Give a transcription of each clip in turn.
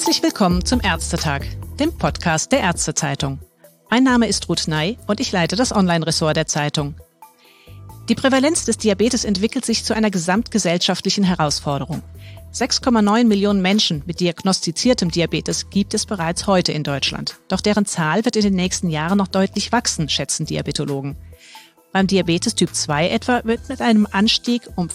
Herzlich willkommen zum Ärztetag, dem Podcast der Ärztezeitung. Mein Name ist Ruth Ney und ich leite das Online-Ressort der Zeitung. Die Prävalenz des Diabetes entwickelt sich zu einer gesamtgesellschaftlichen Herausforderung. 6,9 Millionen Menschen mit diagnostiziertem Diabetes gibt es bereits heute in Deutschland. Doch deren Zahl wird in den nächsten Jahren noch deutlich wachsen, schätzen Diabetologen. Beim Diabetes Typ 2 etwa wird mit einem Anstieg um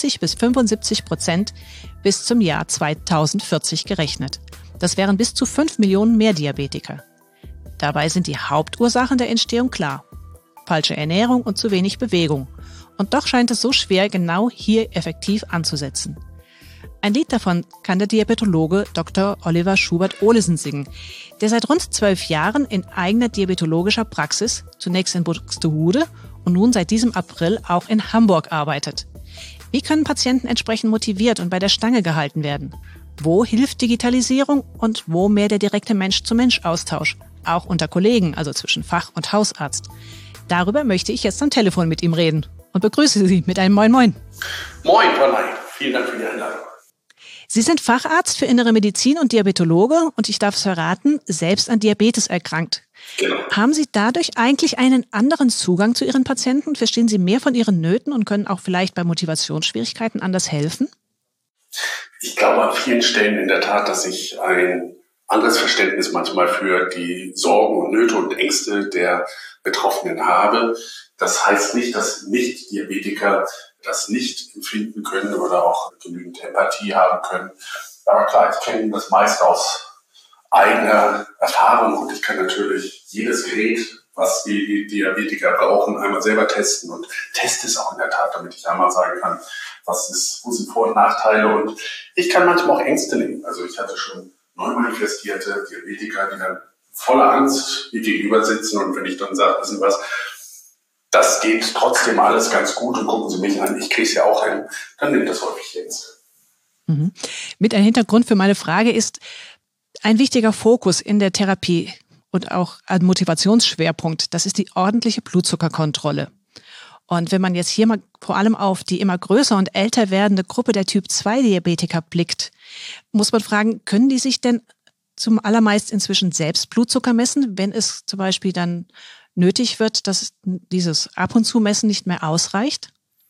50-75% bis zum Jahr 2040 gerechnet. Das wären bis zu 5 Millionen mehr Diabetiker. Dabei sind die Hauptursachen der Entstehung klar: falsche Ernährung und zu wenig Bewegung. Und doch scheint es so schwer, genau hier effektiv anzusetzen. Ein Lied davon kann der Diabetologe Dr. Oliver Schubert-Olesen singen, der seit rund 12 Jahren in eigener diabetologischer Praxis, zunächst in Buxtehude und nun seit diesem April auch in Hamburg arbeitet. Wie können Patienten entsprechend motiviert und bei der Stange gehalten werden? Wo hilft Digitalisierung und wo mehr der direkte Mensch-zu-Mensch-Austausch, auch unter Kollegen, also zwischen Fach- und Hausarzt? Darüber möchte ich jetzt am Telefon mit ihm reden und begrüße Sie mit einem Moin Moin. Moin, Frau Ney. Vielen Dank für die Einladung. Sie sind Facharzt für Innere Medizin und Diabetologe und ich darf es verraten, selbst an Diabetes erkrankt. Genau. Haben Sie dadurch eigentlich einen anderen Zugang zu Ihren Patienten? Verstehen Sie mehr von ihren Nöten und können auch vielleicht bei Motivationsschwierigkeiten anders helfen? Ich glaube an vielen Stellen in der Tat, dass ich ein anderes Verständnis manchmal für die Sorgen und Nöte und Ängste der Betroffenen habe. Das heißt nicht, dass Nicht-Diabetiker das nicht empfinden können oder auch genügend Empathie haben können. Aber klar, ich kenne das meiste aus eigener Erfahrung und ich kann natürlich jedes Gerät, was die Diabetiker brauchen, einmal selber testen und teste es auch in der Tat, damit ich einmal sagen kann, wo sind Vor- und Nachteile, und ich kann manchmal auch Ängste nehmen. Also ich hatte schon neu manifestierte Diabetiker, die dann voller Angst mir gegenüber sitzen, und wenn ich dann sage, wissen was, das geht trotzdem alles ganz gut und gucken Sie mich an, ich kriege es ja auch hin, dann nimmt das häufig Ängste. Mhm. Mit einem Hintergrund für meine Frage ist ein wichtiger Fokus in der Therapie und auch ein Motivationsschwerpunkt, das ist die ordentliche Blutzuckerkontrolle. Und wenn man jetzt hier mal vor allem auf die immer größer und älter werdende Gruppe der Typ-2-Diabetiker blickt, muss man fragen, können die sich denn zum allermeist inzwischen selbst Blutzucker messen, wenn es zum Beispiel dann nötig wird, dass dieses ab und zu Messen nicht mehr ausreicht?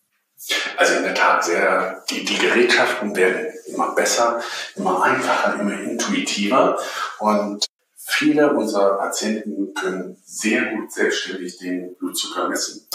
Also in der Tat die Gerätschaften werden immer besser, immer einfacher, immer intuitiver, und viele unserer Patienten können sehr gut selbstständig den Blutzucker messen.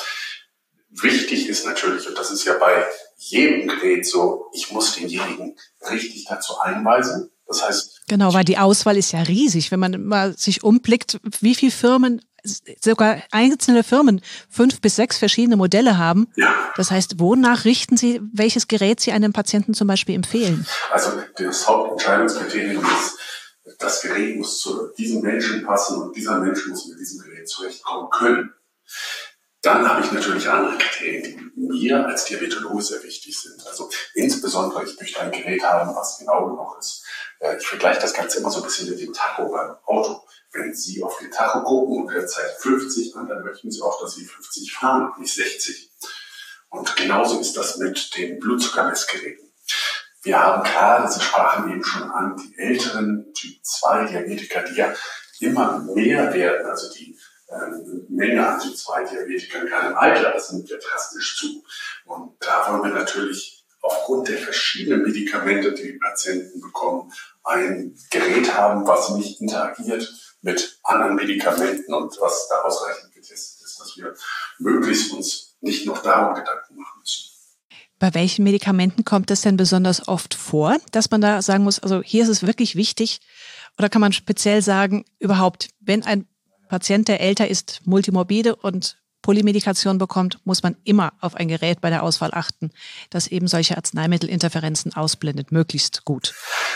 Wichtig ist natürlich, und das ist ja bei jedem Gerät so, ich muss denjenigen richtig dazu einweisen. Das heißt, genau, weil die Auswahl ist ja riesig. Wenn man mal sich umblickt, wie viele Firmen, sogar einzelne Firmen, 5 bis 6 verschiedene Modelle haben. ja. Das heißt, wonach richten Sie, welches Gerät Sie einem Patienten zum Beispiel empfehlen? Also das Hauptentscheidungskriterium ist, das Gerät muss zu diesem Menschen passen und dieser Mensch muss mit diesem Gerät zurechtkommen können. Dann habe ich natürlich andere Kriterien, die mir als Diabetologe sehr wichtig sind. Also insbesondere, ich möchte ein Gerät haben, was genau genug ist. Ich vergleiche das Ganze immer so ein bisschen mit dem Tacho beim Auto. Wenn Sie auf den Tacho gucken und er zeigt 50 an, dann möchten Sie auch, dass Sie 50 fahren, nicht 60. Und genauso ist das mit den Blutzuckermessgeräten. Wir haben gerade, Sie sprachen eben schon an, die älteren Typ-2-Diabetiker, die ja immer mehr werden, also die Menge an Typ-2-Diabetikern gerade im Alter, das nimmt ja drastisch zu. Und da wollen wir natürlich aufgrund der verschiedenen Medikamente, die die Patienten bekommen, ein Gerät haben, was nicht interagiert mit anderen Medikamenten und was da ausreichend getestet ist, dass wir möglichst uns nicht noch darum Gedanken machen müssen. Bei welchen Medikamenten kommt es denn besonders oft vor, dass man da sagen muss, also hier ist es wirklich wichtig, oder kann man speziell sagen, überhaupt, wenn ein Patient, der älter ist, multimorbide und Polymedikation bekommt, muss man immer auf ein Gerät bei der Auswahl achten, das eben solche Arzneimittelinterferenzen ausblendet, möglichst gut.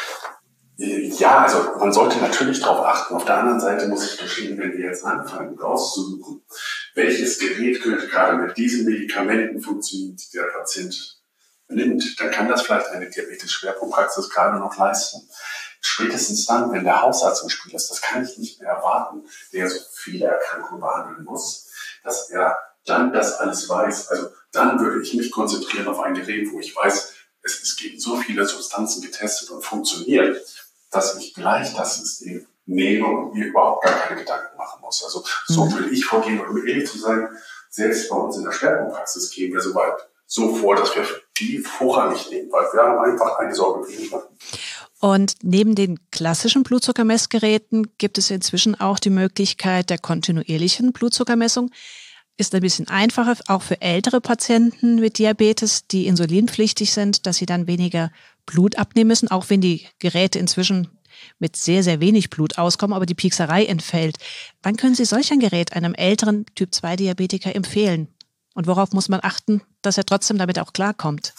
Ja, also man sollte natürlich darauf achten. Auf der anderen Seite muss ich verstehen, wenn wir jetzt anfangen rauszusuchen, welches Gerät könnte gerade mit diesen Medikamenten funktionieren, die der Patient nimmt, dann kann das vielleicht eine Diabetes-Schwerpunktpraxis gerade noch leisten. Spätestens dann, wenn der Hausarzt im Spiel ist, das kann ich nicht mehr erwarten, der so viele Erkrankungen behandeln muss, dass er dann das alles weiß. Also dann würde ich mich konzentrieren auf ein Gerät, wo ich weiß, es gegen so viele Substanzen getestet und funktioniert, dass ich gleich das System nehme und mir überhaupt gar keine Gedanken machen muss. Also so will ich vorgehen, und um ehrlich zu sein, selbst bei uns in der Schwerpunktpraxis gehen wir so vor, dass wir die vorrangig nehmen, weil wir haben einfach eine Sorge weniger. Und neben den klassischen Blutzuckermessgeräten gibt es inzwischen auch die Möglichkeit der kontinuierlichen Blutzuckermessung. Ist ein bisschen einfacher, auch für ältere Patienten mit Diabetes, die insulinpflichtig sind, dass sie dann weniger Blut abnehmen müssen, auch wenn die Geräte inzwischen mit sehr, sehr wenig Blut auskommen, aber die Piekserei entfällt. Wann können Sie solch ein Gerät einem älteren Typ-2-Diabetiker empfehlen? Und worauf muss man achten, dass er trotzdem damit auch klarkommt?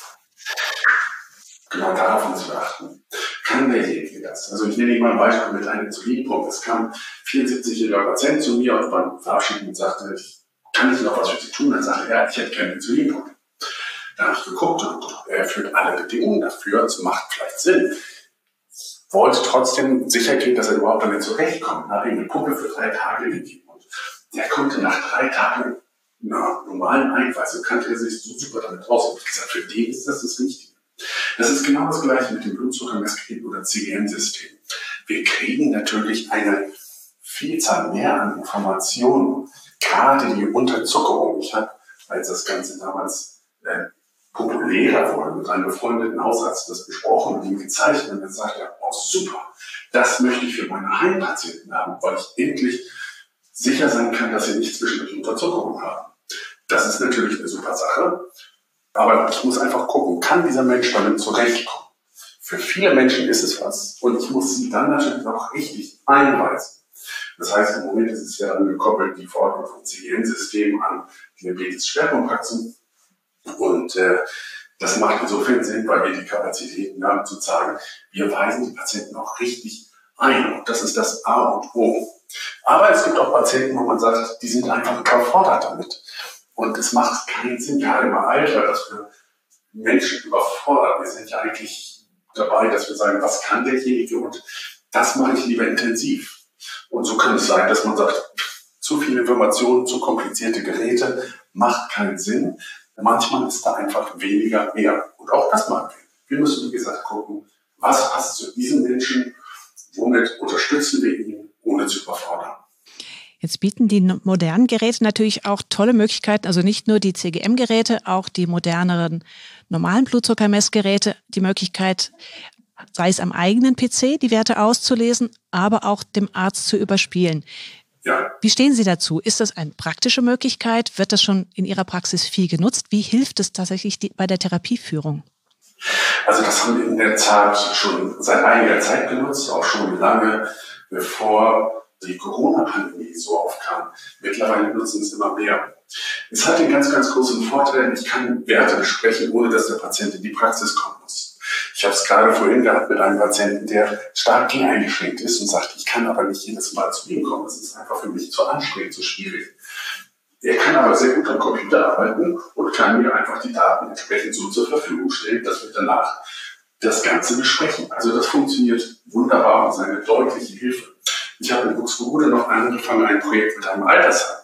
Genau darauf muss man achten. Kann derjenige das? Also ich nenne Ihnen mal ein Beispiel mit einem Insulinpump. Es kam ein 74-jähriger Patient zu mir und beim Verabschieden sagte, kann ich noch was für Sie tun? Dann sagte er, ich hätte keine Insulinpump. Dann habe ich geguckt und er erfüllt alle Bedingungen dafür. Es macht vielleicht Sinn. Ich wollte trotzdem sicher gehen, dass er überhaupt damit zurechtkommt. Habe ihm eine Pumpe für 3 Tage gegeben. Und der konnte nach 3 Tagen einer normalen Einweisung, kannte er sich so super damit aus. Und ich habe gesagt, für den ist das Wichtige. Das ist genau das Gleiche mit dem Blutzuckermessgerät oder CGM-System. Wir kriegen natürlich eine Vielzahl mehr an Informationen, gerade die Unterzuckerung. Ich habe, als das Ganze damals populärer wurde, mit einem befreundeten Hausarzt das besprochen und ihm gezeigt, und dann sagt er, oh super, das möchte ich für meine Heimpatienten haben, weil ich endlich sicher sein kann, dass sie nicht zwischendurch Unterzuckerung haben. Das ist natürlich eine super Sache. Aber ich muss einfach gucken, kann dieser Mensch damit zurechtkommen? Für viele Menschen ist es was. Und ich muss sie dann natürlich auch richtig einweisen. Das heißt, im Moment ist es ja dann gekoppelt, die Verordnung vom CGM-System an Diabetes-Schwerpunktpraxen. Und das macht insofern Sinn, weil wir die Kapazitäten haben, zu sagen, wir weisen die Patienten auch richtig ein. Und das ist das A und O. Aber es gibt auch Patienten, wo man sagt, die sind einfach überfordert damit. Und es macht keinen Sinn, gerade im Alter, dass wir Menschen überfordern. Wir sind ja eigentlich dabei, dass wir sagen, was kann derjenige? Und das mache ich lieber intensiv. Und so kann es sein, dass man sagt, zu viele Informationen, zu komplizierte Geräte, macht keinen Sinn. Manchmal ist da einfach weniger mehr. Und auch das machen wir. Wir müssen, wie gesagt, gucken, was passt zu diesem Menschen, womit unterstützen wir ihn, ohne zu überfordern. Jetzt bieten die modernen Geräte natürlich auch tolle Möglichkeiten, also nicht nur die CGM-Geräte, auch die moderneren normalen Blutzuckermessgeräte, die Möglichkeit, sei es am eigenen PC, die Werte auszulesen, aber auch dem Arzt zu überspielen. Ja. Wie stehen Sie dazu? Ist das eine praktische Möglichkeit? Wird das schon in Ihrer Praxis viel genutzt? Wie hilft es tatsächlich bei der Therapieführung? Also das haben wir in der Tat schon seit einiger Zeit genutzt, auch schon lange bevor die Corona-Pandemie so aufkam. Mittlerweile nutzen es immer mehr. Es hat den ganz, ganz großen Vorteil, ich kann Werte besprechen, ohne dass der Patient in die Praxis kommen muss. Ich habe es gerade vorhin gehabt mit einem Patienten, der stark eingeschränkt ist und sagt, ich kann aber nicht jedes Mal zu ihm kommen. Das ist einfach für mich zu anstrengend, zu schwierig. Er kann aber sehr gut am Computer arbeiten und kann mir einfach die Daten entsprechend so zur Verfügung stellen, dass wir danach das Ganze besprechen. Also das funktioniert wunderbar und ist eine deutliche Hilfe. Ich habe in Buxtehude noch angefangen, ein Projekt mit einem Altersheim.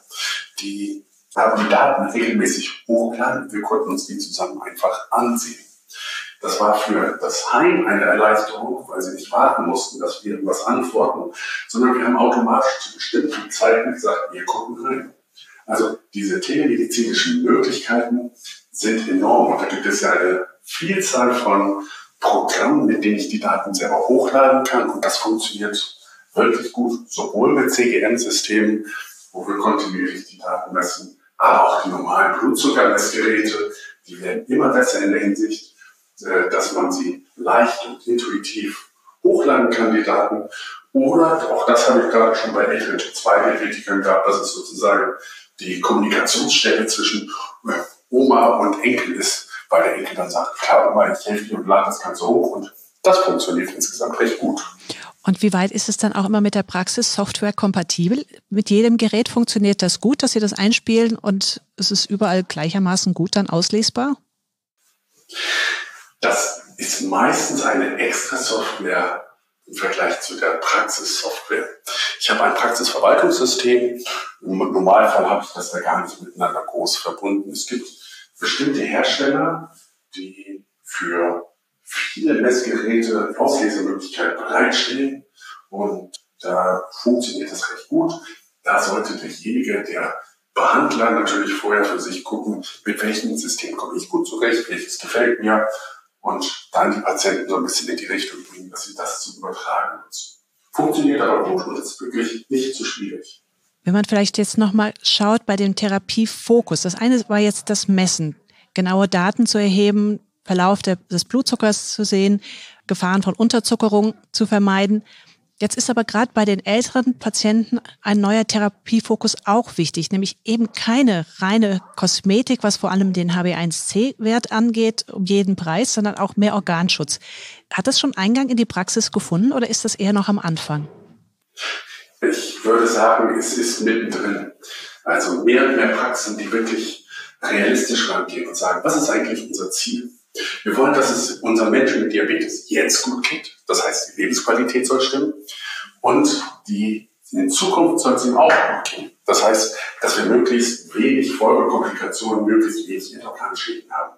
Die haben die Daten regelmäßig hochgeladen. Wir konnten uns die zusammen einfach ansehen. Das war für das Heim eine Erleichterung, weil sie nicht warten mussten, dass wir irgendwas antworten, sondern wir haben automatisch zu bestimmten Zeiten gesagt, wir gucken rein. Also diese telemedizinischen Möglichkeiten sind enorm. Und da gibt es ja eine Vielzahl von Programmen, mit denen ich die Daten selber hochladen kann. Und das funktioniert wirklich gut, sowohl mit CGM-Systemen, wo wir kontinuierlich die Daten messen, aber auch die normalen Blutzuckermessgeräte, die werden immer besser in der Hinsicht, dass man sie leicht und intuitiv hochladen kann, die Daten. Oder, auch das habe ich gerade schon bei älteren Typ-2-Diabetikern gehabt, dass es sozusagen die Kommunikationsstelle zwischen Oma und Enkel ist, weil der Enkel dann sagt, klar, Oma, ich helfe dir und lade das Ganze hoch. Und das funktioniert insgesamt recht gut. Und wie weit ist es dann auch immer mit der Praxis Software kompatibel? Mit jedem Gerät funktioniert das gut, dass Sie das einspielen und es ist überall gleichermaßen gut dann auslesbar? Das ist meistens eine extra Software im Vergleich zu der Praxissoftware. Ich habe ein Praxisverwaltungssystem. Im Normalfall habe ich das da gar nicht miteinander groß verbunden. Es gibt bestimmte Hersteller, die für viele Messgeräte, Auslesemöglichkeiten bereitstellen und da funktioniert das recht gut. Da sollte derjenige, der Behandler, natürlich vorher für sich gucken, mit welchem System komme ich gut zurecht, welches gefällt mir und dann die Patienten so ein bisschen in die Richtung bringen, dass sie das zu übertragen nutzen. Funktioniert aber gut und ist wirklich nicht zu schwierig. Wenn man vielleicht jetzt nochmal schaut bei dem Therapiefokus, das eine war jetzt das Messen, genaue Daten zu erheben, Verlauf des Blutzuckers zu sehen, Gefahren von Unterzuckerung zu vermeiden. Jetzt ist aber gerade bei den älteren Patienten ein neuer Therapiefokus auch wichtig, nämlich eben keine reine Kosmetik, was vor allem den HbA1c-Wert angeht, um jeden Preis, sondern auch mehr Organschutz. Hat das schon Eingang in die Praxis gefunden oder ist das eher noch am Anfang? Ich würde sagen, es ist mittendrin. Also mehr und mehr Praxen, die wirklich realistisch rangehen und sagen, was ist eigentlich unser Ziel? Wir wollen, dass es unseren Menschen mit Diabetes jetzt gut geht. Das heißt, die Lebensqualität soll stimmen. Und in Zukunft soll es ihm auch gut gehen. Das heißt, dass wir möglichst wenig Folgekomplikationen, möglichst wenig endokrine Schäden haben.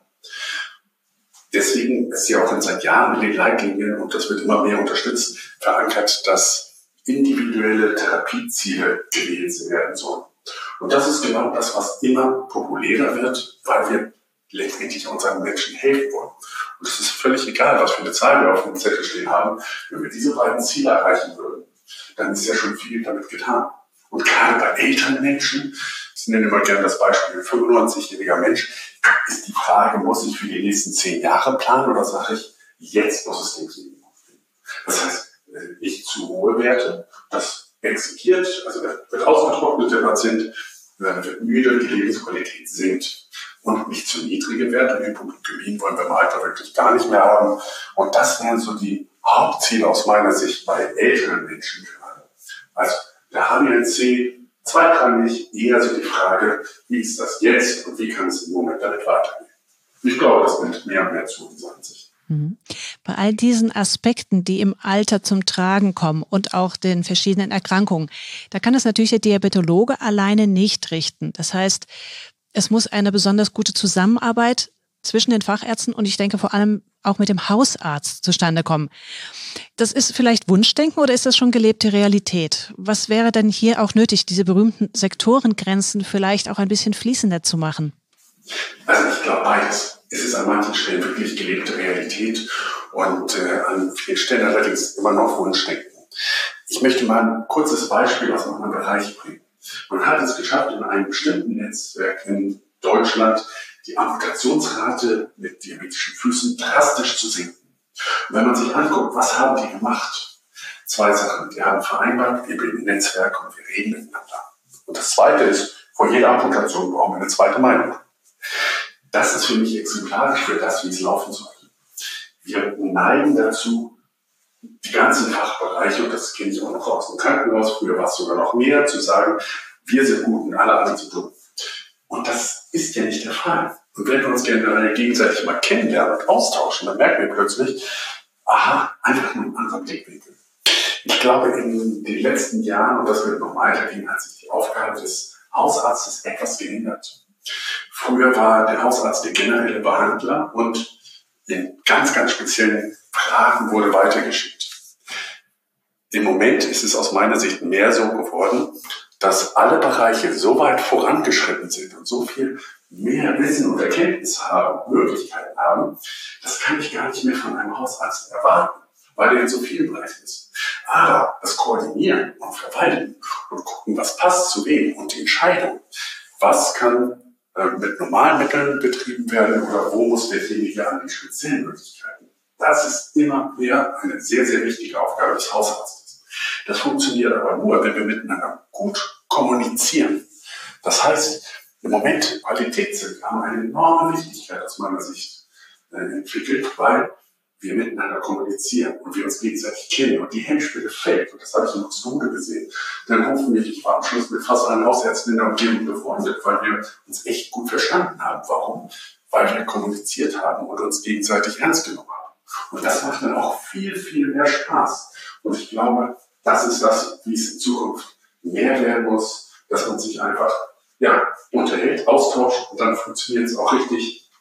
Deswegen ist ja auch seit Jahren in den Leitlinien, und das wird immer mehr unterstützt, verankert, dass individuelle Therapieziele gewählt werden sollen. Und das ist genau das, was immer populärer wird, weil wir letztendlich unseren Menschen helfen wollen. Und es ist völlig egal, was für eine Zahl wir auf dem Zettel stehen haben. Wenn wir diese beiden Ziele erreichen würden, dann ist ja schon viel damit getan. Und gerade bei älteren Menschen, ich nenne immer gerne das Beispiel, ein 95-jähriger Mensch, ist die Frage, muss ich für die nächsten 10 Jahre planen oder sage ich, jetzt muss es den Leben aufnehmen. Das heißt, nicht zu hohe Werte, das exekiert, also der wird ausgetrocknet, der Patient wird müde, die Lebensqualität sinkt. Und nicht zu niedrige Werte, Hypoglykämien wollen wir im Alter wirklich gar nicht mehr haben. Und das wären so die Hauptziele aus meiner Sicht bei älteren Menschen gerade. Also der HbA1c zweitrangig, eher so die Frage, wie ist das jetzt und wie kann es im Moment damit weitergehen. Ich glaube, das nimmt mehr und mehr zu in dieser Ansicht. Bei all diesen Aspekten, die im Alter zum Tragen kommen und auch den verschiedenen Erkrankungen, da kann es natürlich der Diabetologe alleine nicht richten. Das heißt, es muss eine besonders gute Zusammenarbeit zwischen den Fachärzten und ich denke vor allem auch mit dem Hausarzt zustande kommen. Das ist vielleicht Wunschdenken oder ist das schon gelebte Realität? Was wäre denn hier auch nötig, diese berühmten Sektorengrenzen vielleicht auch ein bisschen fließender zu machen? Also ich glaube beides. Es ist an manchen Stellen wirklich gelebte Realität und an vielen Stellen allerdings immer noch Wunschdenken. Ich möchte mal ein kurzes Beispiel aus einem anderen Bereich bringen. Man hat es geschafft, in einem bestimmten Netzwerk in Deutschland die Amputationsrate mit diabetischen Füßen drastisch zu senken. Und wenn man sich anguckt, was haben die gemacht? 2 Sachen. Die haben vereinbart, wir bilden ein Netzwerk und wir reden miteinander. Und das Zweite ist, vor jeder Amputation brauchen wir eine zweite Meinung. Das ist für mich exemplarisch für das, wie es laufen sollte. Wir neigen dazu, die ganzen Fachbereiche, und das kenne ich auch noch aus dem Krankenhaus, früher war es sogar noch mehr, zu sagen, wir sind gut und alle anderen sind dumm. Und das ist ja nicht der Fall. Und wenn wir uns generell gegenseitig mal kennenlernen und austauschen, dann merken wir plötzlich, aha, einfach nur ein anderer Blickwinkel. Ich glaube, in den letzten Jahren, und das wird noch weitergehen, hat sich die Aufgabe des Hausarztes etwas geändert. Früher war der Hausarzt der generelle Behandler und in ganz, ganz speziellen Fragen wurde weitergeschickt. Im Moment ist es aus meiner Sicht mehr so geworden, dass alle Bereiche so weit vorangeschritten sind und so viel mehr Wissen und Erkenntnis haben, Möglichkeiten haben, das kann ich gar nicht mehr von einem Hausarzt erwarten, weil er in so vielen Bereichen ist. Aber das Koordinieren und Verwalten und gucken, was passt zu wem und die Entscheidung, was kann mit normalen Mitteln betrieben werden oder wo muss derjenige an die speziellen Möglichkeiten. Das ist immer mehr eine sehr, sehr wichtige Aufgabe des Hausarztes. Das funktioniert aber nur, wenn wir miteinander gut kommunizieren. Das heißt, im Moment Qualitätszentren haben eine enorme Wichtigkeit aus meiner Sicht entwickelt, weil wir miteinander kommunizieren und wir uns gegenseitig kennen und die Hemmschwelle fällt. Und das habe ich in Osterode gesehen. Dann rufen mich, ich war am Schluss mit fast allen Hausärzten in der Umgebung befreundet, weil wir uns echt gut verstanden haben. Warum? Weil wir kommuniziert haben und uns gegenseitig ernst genommen haben. Und das macht dann auch viel, viel mehr Spaß. Und ich glaube, das ist das, wie es in Zukunft mehr werden muss, dass man sich einfach unterhält, austauscht und dann funktioniert es auch richtig.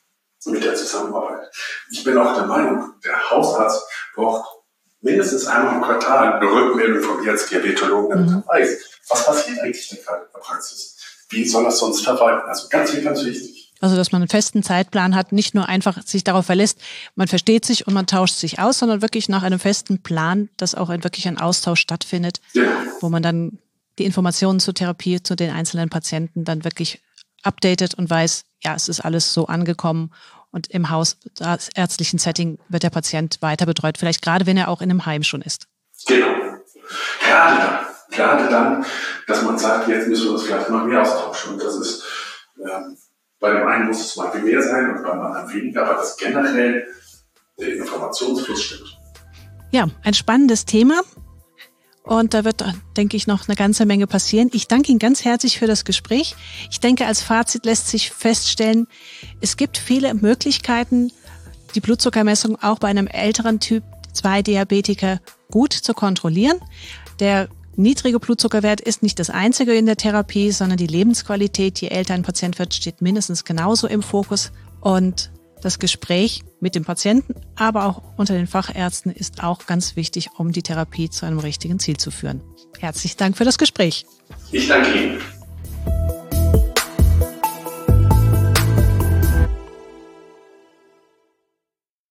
mit der Zusammenarbeit. Ich bin auch der Meinung, der Hausarzt braucht mindestens einmal im Quartal eine Rückmeldung von mir als Diabetologen, damit er weiß, was passiert eigentlich denn gerade in der Praxis? Wie soll das sonst verwalten? Also ganz wichtig. Also, dass man einen festen Zeitplan hat, nicht nur einfach sich darauf verlässt, man versteht sich und man tauscht sich aus, sondern wirklich nach einem festen Plan, dass auch wirklich ein Austausch stattfindet, wo man dann die Informationen zur Therapie, zu den einzelnen Patienten dann wirklich updatet und weiß, ja, es ist alles so angekommen und im hausärztlichen Setting wird der Patient weiter betreut, vielleicht gerade wenn er auch in einem Heim schon ist. Genau. Gerade dann, dass man sagt, jetzt müssen wir uns vielleicht mal mehr austauschen. Und das ist, bei dem einen muss es mal mehr sein und beim anderen weniger, aber dass generell der Informationsfluss stimmt. Ja, ein spannendes Thema. Und da wird, denke ich, noch eine ganze Menge passieren. Ich danke Ihnen ganz herzlich für das Gespräch. Ich denke, als Fazit lässt sich feststellen, es gibt viele Möglichkeiten, die Blutzuckermessung auch bei einem älteren Typ 2 Diabetiker gut zu kontrollieren. Der niedrige Blutzuckerwert ist nicht das Einzige in der Therapie, sondern die Lebensqualität, je älter ein Patient wird, steht mindestens genauso im Fokus. Und das Gespräch mit dem Patienten, aber auch unter den Fachärzten ist auch ganz wichtig, um die Therapie zu einem richtigen Ziel zu führen. Herzlichen Dank für das Gespräch. Ich danke Ihnen.